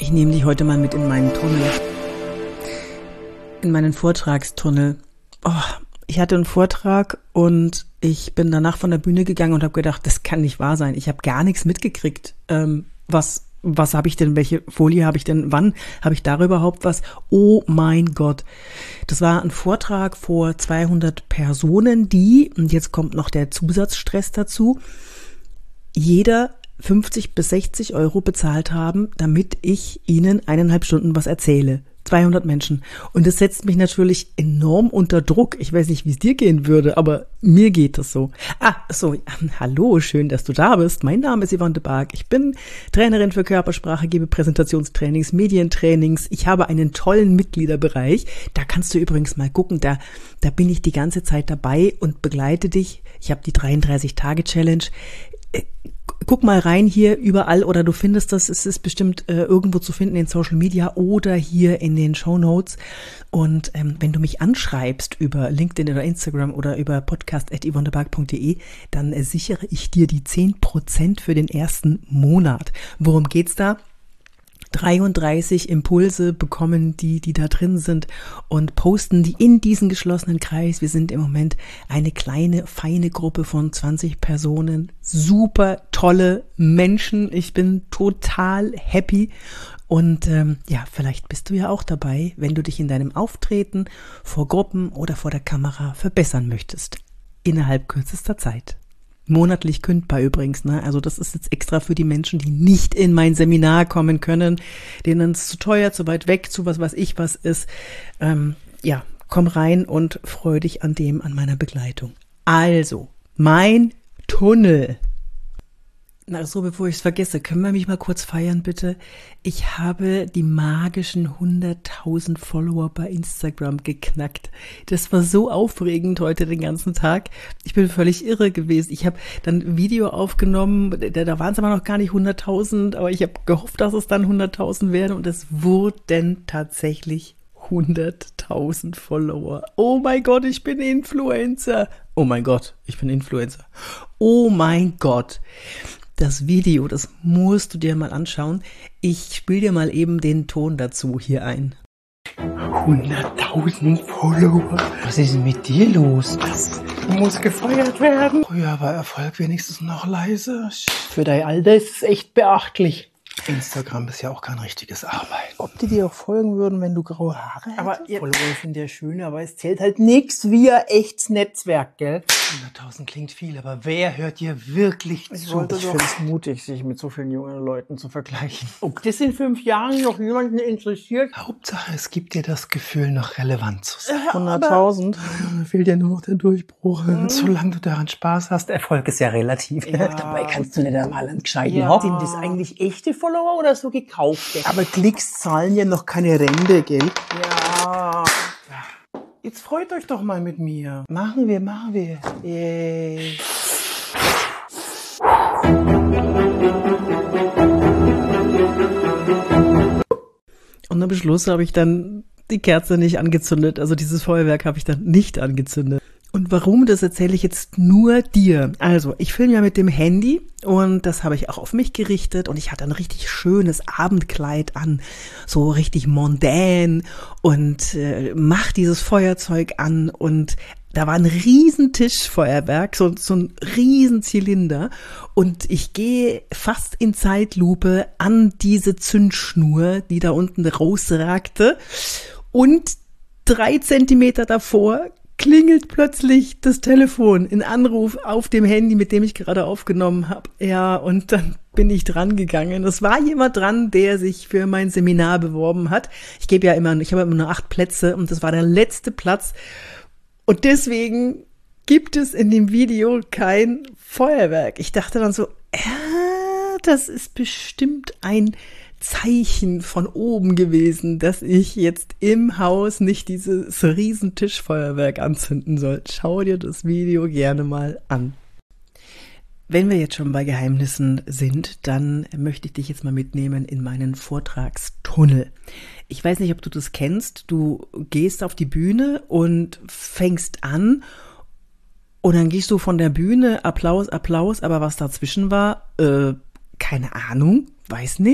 Ich nehme dich heute mal mit in meinen Tunnel. In meinen Vortragstunnel. Oh, ich hatte einen Vortrag und ich bin danach von der Bühne gegangen und habe gedacht, das kann nicht wahr sein. Ich habe gar nichts mitgekriegt. Was habe ich denn, welche Folie habe ich denn, wann habe ich da überhaupt was? Oh mein Gott. Das war ein Vortrag vor 200 Personen, und jetzt kommt noch der Zusatzstress dazu, jeder 50 bis 60 Euro bezahlt haben, damit ich ihnen 1,5 Stunden was erzähle. 200 Menschen. Und das setzt mich natürlich enorm unter Druck. Ich weiß nicht, wie es dir gehen würde, aber mir geht das so. Hallo, schön, dass du da bist. Mein Name ist Yvonne de Barg. Ich bin Trainerin für Körpersprache, gebe Präsentationstrainings, Medientrainings. Ich habe einen tollen Mitgliederbereich. Da kannst du übrigens mal gucken. Da bin ich die ganze Zeit dabei und begleite dich. Ich habe die 33-Tage-Challenge. Guck mal rein hier überall oder du findest das, es ist bestimmt irgendwo zu finden in Social Media oder hier in den Shownotes. Und wenn du mich anschreibst über LinkedIn oder Instagram oder über podcast@yvonnebarg.de, dann sichere ich dir die 10% für den ersten Monat. Worum geht's da? 33 Impulse bekommen die da drin sind und posten die in diesen geschlossenen Kreis. Wir sind im Moment eine kleine, feine Gruppe von 20 Personen. Super tolle Menschen. Ich bin total happy. Und vielleicht bist du ja auch dabei, wenn du dich in deinem Auftreten vor Gruppen oder vor der Kamera verbessern möchtest. Innerhalb kürzester Zeit. Monatlich kündbar übrigens, ne? Also das ist jetzt extra für die Menschen, die nicht in mein Seminar kommen können, denen es zu teuer, zu weit weg, zu was weiß ich was ist. Komm rein und freu dich an meiner Begleitung. Also, mein Tunnel. Na so, bevor ich es vergesse, können wir mich mal kurz feiern, bitte? Ich habe die magischen 100.000 Follower bei Instagram geknackt. Das war so aufregend heute den ganzen Tag. Ich bin völlig irre gewesen. Ich habe dann ein Video aufgenommen, da waren es aber noch gar nicht 100.000, aber ich habe gehofft, dass es dann 100.000 werden und es wurden tatsächlich 100.000 Follower. Oh mein Gott, ich bin Influencer. Oh mein Gott, ich bin Influencer. Oh mein Gott. Das Video, das musst du dir mal anschauen. Ich spiele dir mal eben den Ton dazu hier ein. 100.000 Follower. Was ist denn mit dir los? Das muss gefeiert werden. Früher war Erfolg wenigstens noch leise. Für dein Alter ist es echt beachtlich. Instagram ist ja auch kein richtiges Arbeiten. Ob die dir auch folgen würden, wenn du graue Haare hättest? Aber Follower sind ja schön, aber es zählt halt nichts wie ein echtes Netzwerk, gell? 100.000 klingt viel, aber wer hört dir wirklich zu? Ich finde es mutig, sich mit so vielen jungen Leuten zu vergleichen. Ob das in 5 Jahren noch jemanden interessiert? Hauptsache, es gibt dir das Gefühl, noch relevant zu sein. 100.000. Da fehlt dir nur noch der Durchbruch. Solange du daran Spaß hast, Erfolg ist ja relativ. Ja. Dabei kannst du nicht einmal entscheiden. Sind das eigentlich echte Follower oder so gekaufte? Aber Klicks zahlen ja noch keine Rente, gell? Ja. Jetzt freut euch doch mal mit mir. Machen wir. Yay. Und am Schluss habe ich dann die Kerze nicht angezündet. Also dieses Feuerwerk habe ich dann nicht angezündet. Und warum, das erzähle ich jetzt nur dir. Also, ich filme ja mit dem Handy und das habe ich auch auf mich gerichtet und ich hatte ein richtig schönes Abendkleid an, so richtig mondän und mach dieses Feuerzeug an und da war ein riesen Tischfeuerwerk, so ein riesen Zylinder und ich gehe fast in Zeitlupe an diese Zündschnur, die da unten rausragte und 3 Zentimeter davor klingelt plötzlich das Telefon, ein Anruf auf dem Handy, mit dem ich gerade aufgenommen habe. Ja, und dann bin ich dran gegangen. Es war jemand dran, der sich für mein Seminar beworben hat. Ich habe immer nur 8 Plätze und das war der letzte Platz. Und deswegen gibt es in dem Video kein Feuerwerk. Ich dachte dann so, das ist bestimmt ein Zeichen von oben gewesen, dass ich jetzt im Haus nicht dieses riesen Tischfeuerwerk anzünden soll. Schau dir das Video gerne mal an. Wenn wir jetzt schon bei Geheimnissen sind, dann möchte ich dich jetzt mal mitnehmen in meinen Vortragstunnel. Ich weiß nicht, ob du das kennst. Du gehst auf die Bühne und fängst an und dann gehst du von der Bühne, Applaus, aber was dazwischen war, keine Ahnung, weiß nicht.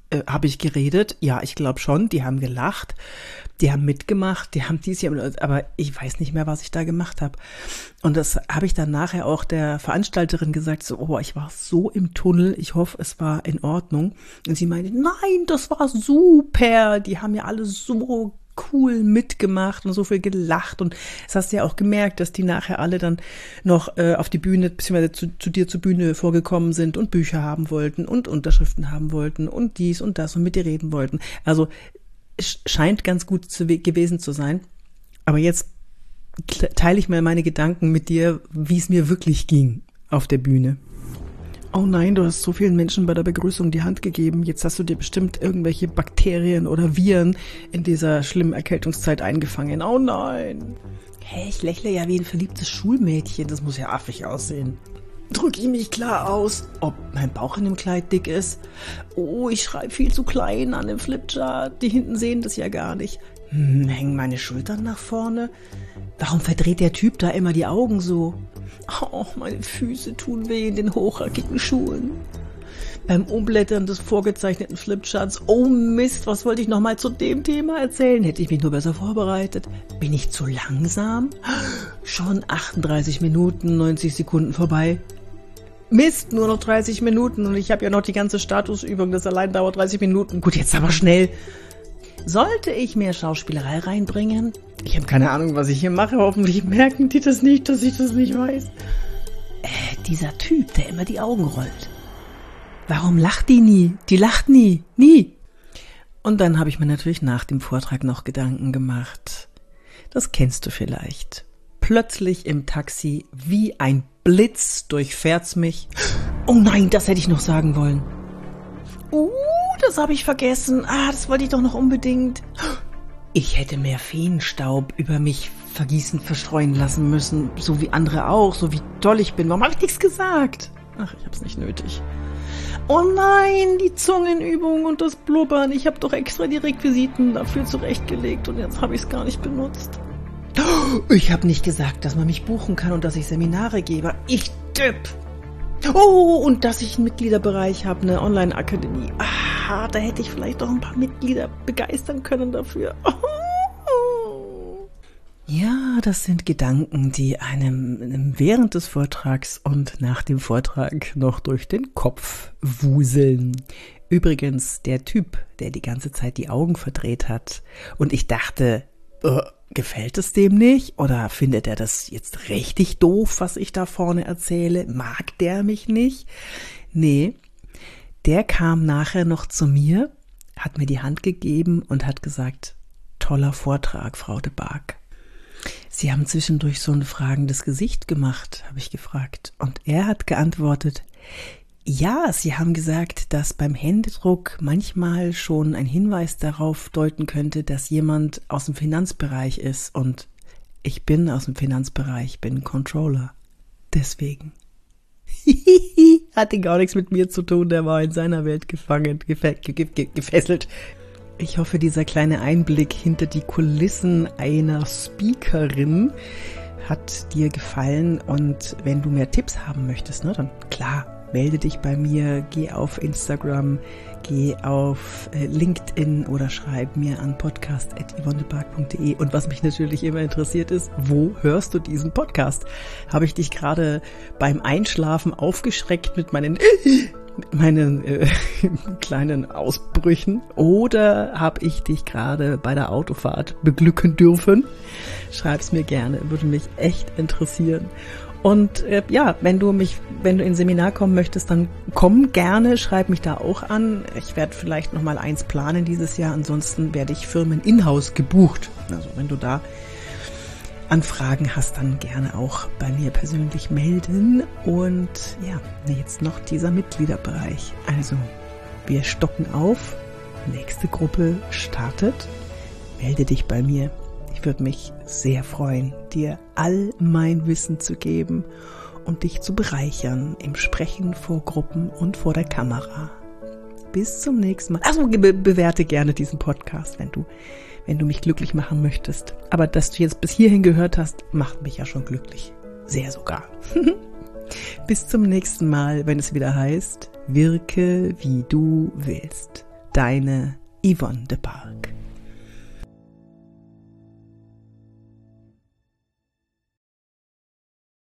Habe ich geredet? Ja, ich glaube schon. Die haben gelacht, die haben mitgemacht, die haben aber ich weiß nicht mehr, was ich da gemacht habe. Und das habe ich dann nachher auch der Veranstalterin gesagt, so, oh, ich war so im Tunnel, ich hoffe, es war in Ordnung. Und sie meinte, nein, das war super, die haben ja alle so cool mitgemacht und so viel gelacht, und das hast du ja auch gemerkt, dass die nachher alle dann noch auf die Bühne, beziehungsweise zu dir zur Bühne vorgekommen sind und Bücher haben wollten und Unterschriften haben wollten und dies und das und mit dir reden wollten. Also es scheint ganz gut gewesen zu sein, aber jetzt teile ich mir meine Gedanken mit dir, wie es mir wirklich ging auf der Bühne. Oh nein, du hast so vielen Menschen bei der Begrüßung die Hand gegeben. Jetzt hast du dir bestimmt irgendwelche Bakterien oder Viren in dieser schlimmen Erkältungszeit eingefangen. Oh nein. Hey, ich lächle ja wie ein verliebtes Schulmädchen. Das muss ja affig aussehen. Drücke ich mich klar aus, ob mein Bauch in dem Kleid dick ist? Oh, ich schreibe viel zu klein an dem Flipchart. Die hinten sehen das ja gar nicht. Hängen meine Schultern nach vorne? Warum verdreht der Typ da immer die Augen so? Oh, meine Füße tun weh in den hochhackigen Schuhen. Beim Umblättern des vorgezeichneten Flipcharts, oh Mist, was wollte ich nochmal zu dem Thema erzählen? Hätte ich mich nur besser vorbereitet. Bin ich zu langsam? Schon 38 Minuten, 90 Sekunden vorbei. Mist, nur noch 30 Minuten und ich habe ja noch die ganze Statusübung, das allein dauert 30 Minuten. Gut, jetzt aber schnell. Sollte ich mehr Schauspielerei reinbringen? Ich habe keine Ahnung, was ich hier mache. Hoffentlich merken die das nicht, dass ich das nicht weiß. Dieser Typ, der immer die Augen rollt. Warum lacht die nie? Die lacht nie. Nie. Und dann habe ich mir natürlich nach dem Vortrag noch Gedanken gemacht. Das kennst du vielleicht. Plötzlich im Taxi, wie ein Blitz, durchfährt's mich. Oh nein, das hätte ich noch sagen wollen. Das habe ich vergessen. Das wollte ich doch noch unbedingt. Ich hätte mehr Feenstaub über mich verstreuen lassen müssen. So wie andere auch, so wie toll ich bin. Warum habe ich nichts gesagt? Ach, ich habe es nicht nötig. Oh nein, die Zungenübung und das Blubbern. Ich habe doch extra die Requisiten dafür zurechtgelegt und jetzt habe ich es gar nicht benutzt. Ich habe nicht gesagt, dass man mich buchen kann und dass ich Seminare gebe. Ich Tipp. Oh, und dass ich einen Mitgliederbereich habe, eine Online-Akademie. Da hätte ich vielleicht auch ein paar Mitglieder begeistern können dafür. Ja, das sind Gedanken, die einem während des Vortrags und nach dem Vortrag noch durch den Kopf wuseln. Übrigens, der Typ, der die ganze Zeit die Augen verdreht hat und ich dachte, gefällt es dem nicht? Oder findet er das jetzt richtig doof, was ich da vorne erzähle? Mag der mich nicht? Nee, der kam nachher noch zu mir, hat mir die Hand gegeben und hat gesagt, toller Vortrag, Frau de Baak. Sie haben zwischendurch so ein fragendes Gesicht gemacht, habe ich gefragt. Und er hat geantwortet, ja, Sie haben gesagt, dass beim Händedruck manchmal schon ein Hinweis darauf deuten könnte, dass jemand aus dem Finanzbereich ist. Und ich bin aus dem Finanzbereich, bin Controller. Deswegen. Hatte gar nichts mit mir zu tun, der war in seiner Welt gefangen, gefesselt. Ich hoffe, dieser kleine Einblick hinter die Kulissen einer Speakerin hat dir gefallen. Und wenn du mehr Tipps haben möchtest, dann klar, melde dich bei mir, geh auf Instagram, geh auf LinkedIn oder schreib mir an podcast@yvonnebark.de. Und was mich natürlich immer interessiert ist, wo hörst du diesen Podcast? Habe ich dich gerade beim Einschlafen aufgeschreckt mit meinen kleinen Ausbrüchen oder habe ich dich gerade bei der Autofahrt beglücken dürfen? Schreib's mir gerne, würde mich echt interessieren. Und wenn du in Seminar kommen möchtest, dann komm gerne, schreib mich da auch an. Ich werde vielleicht noch mal eins planen dieses Jahr, ansonsten werde ich Firmen in-house gebucht. Also wenn du da Anfragen hast, dann gerne auch bei mir persönlich melden. Und jetzt noch dieser Mitgliederbereich. Also, wir stocken auf. Nächste Gruppe startet. Melde dich bei mir. Ich würde mich sehr freuen, dir all mein Wissen zu geben und dich zu bereichern im Sprechen vor Gruppen und vor der Kamera. Bis zum nächsten Mal. Also bewerte gerne diesen Podcast, wenn du mich glücklich machen möchtest. Aber dass du jetzt bis hierhin gehört hast, macht mich ja schon glücklich. Sehr sogar. Bis zum nächsten Mal, wenn es wieder heißt, wirke wie du willst. deine Yvonne de Barg.